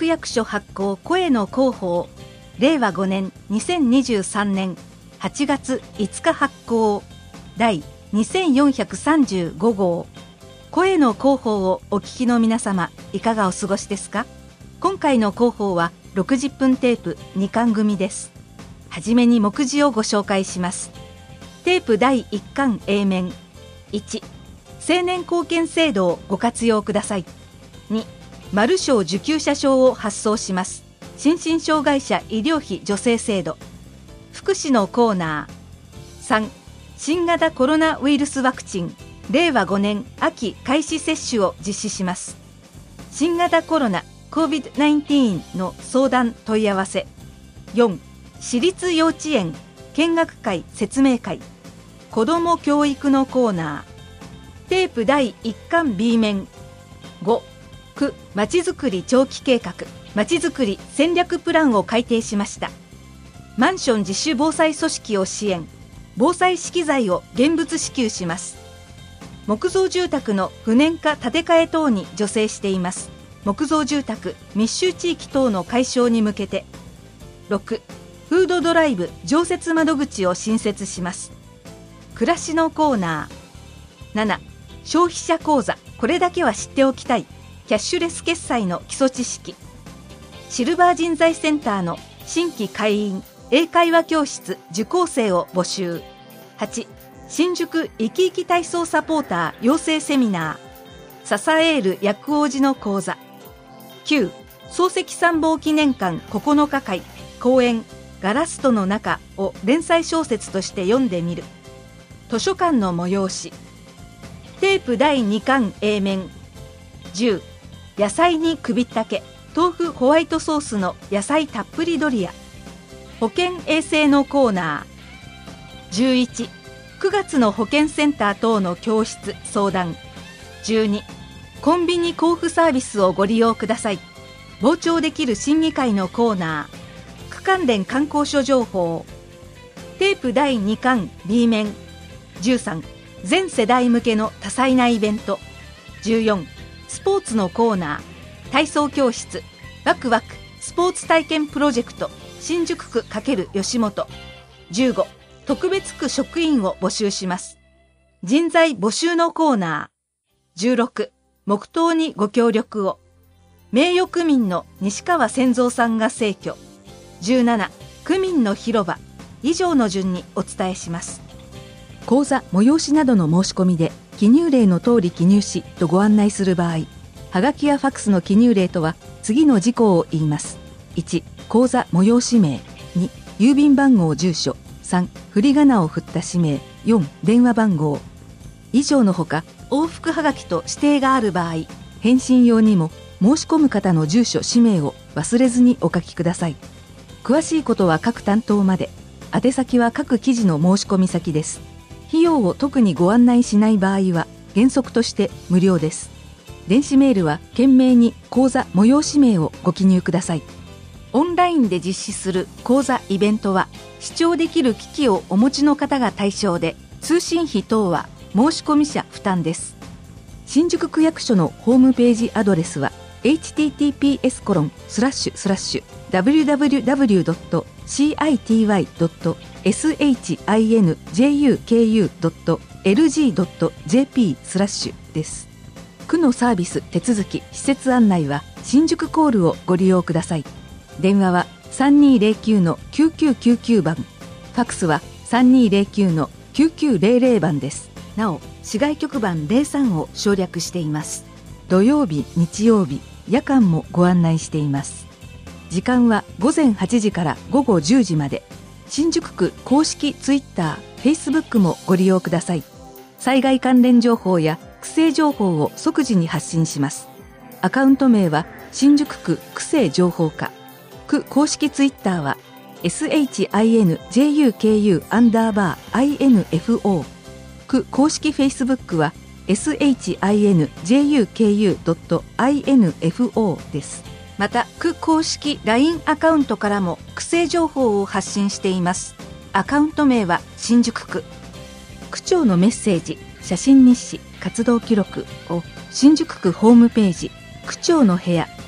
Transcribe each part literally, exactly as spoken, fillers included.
区役所発行声の広報れいわごねんにせんにじゅうさんねんはちがついつか発行第にせんよんひゃくさんじゅうごごう声の広報をお聞きの皆様、いかがお過ごしですか？今回の広報はろくじゅっぷんテープにかん組です。はじめに目次をご紹介します。テープだいいっかん A 面いち、青年貢献制度をご活用ください。に、マル賞受給者証を発送します。心身障害者医療費助成制度。福祉のコーナー。さん、新型コロナウイルスワクチンれいわごねん秋開始接種を実施します。新型コロナ コービッドナインティーン の相談問い合わせ。よん、私立幼稚園見学会説明会。子ども教育のコーナー。テープだいいっかん B 面ご、区まちづくり長期計画まちづくり戦略プランを改定しました。マンション自主防災組織を支援、防災資機材を現物支給します。木造住宅の不燃化建て替え等に助成しています。木造住宅密集地域等の解消に向けて。ろく、フードドライブ常設窓口を新設します。暮らしのコーナー。なな、消費者口座これだけは知っておきたいキャッシュレス決済の基礎知識。シルバー人材センターの新規会員英会話教室受講生を募集。はち、新宿生き生き体操サポーター養成セミナー支える薬王子の講座。きゅう、漱石参謀記念館ここのか会講演ガラス戸の中を連載小説として読んでみる。図書館の催し。テープだいにかん A 面じゅう、野菜に首ったけ豆腐ホワイトソースの野菜たっぷりドリア。保健衛生のコーナー。じゅういち、くがつの保健センター等の教室相談。じゅうに、コンビニ交付サービスをご利用ください。傍聴できる審議会のコーナー。区関連観光所情報。テープだいにかん B 面じゅうさん、全世代向けの多彩なイベント。じゅうよん、スポーツのコーナー。体操教室ワクワクスポーツ体験プロジェクト新宿区×吉本。じゅうご、特別区職員を募集します。人材募集のコーナー。じゅうろく、黙祷にご協力を。名誉区民の西川千蔵さんが逝去。じゅうなな、区民の広場。以上の順にお伝えします。講座催しなどの申し込みで記入例の通り記入しとご案内する場合、はがきやファックスの記入例とは次の事項を言います。いち、講座催し名。に、郵便番号住所。さん、振り仮名を振った氏名。よん、電話番号。以上のほか往復はがきと指定がある場合、返信用にも申し込む方の住所氏名を忘れずにお書きください。詳しいことは各担当まで。宛先は各記事の申し込み先です。費用を特にご案内しない場合は原則として無料です。電子メールは懸命に講座催し名をご記入ください。オンラインで実施する講座イベントは視聴できる機器をお持ちの方が対象で、通信費等は申込者負担です。新宿区役所のホームページアドレスは エイチティーティーピーエスコロンスラッシュスラッシュダブリューダブリューダブリュードットシーアイティーワイドットエスエイチアイエヌジェイユーケーユードットエルジードットジェーピースラッシュです。区のサービス手続き施設案内は新宿コールをご利用ください。電話は さんにーぜろきゅうのきゅうきゅうきゅうきゅう 番、ファックスは さんにーぜろきゅうのきゅうきゅうゼロゼロ 番です。なお市外局番ゼロさんを省略しています。土曜日日曜日夜間もご案内しています。時間はごぜんはちじからごごじゅうじまで。新宿区公式ツイッター、フェイスブックもご利用ください。災害関連情報や区政情報を即時に発信します。アカウント名は新宿区区政情報課。区公式ツイッターは エスエイチアイエヌジェイユーケーユー アンダーバー アイエヌエフオー。区公式フェイスブックは エスエイチアイエヌジェイユーケーユードットアイエヌエフオー です。また区公式 ライン アカウントからも区政情報を発信しています。アカウント名は新宿区。区長のメッセージ、写真日誌、活動記録を新宿区ホームページ区長の部屋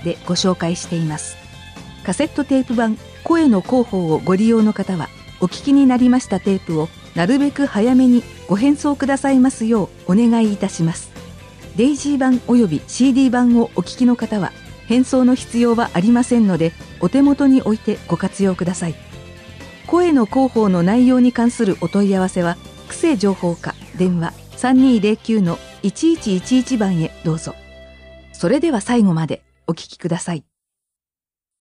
でご紹介しています。カセットテープ版声の広報をご利用の方は、お聞きになりましたテープをなるべく早めにご返送くださいますようお願いいたします。デイジー版および シーディー 版をお聞きの方は、返送の必要はありませんので、お手元に置いてご活用ください。声の広報の内容に関するお問い合わせは、区政情報課電話 さんにーぜろきゅうのいちいちいちいち 番へどうぞ。それでは最後までお聞きください。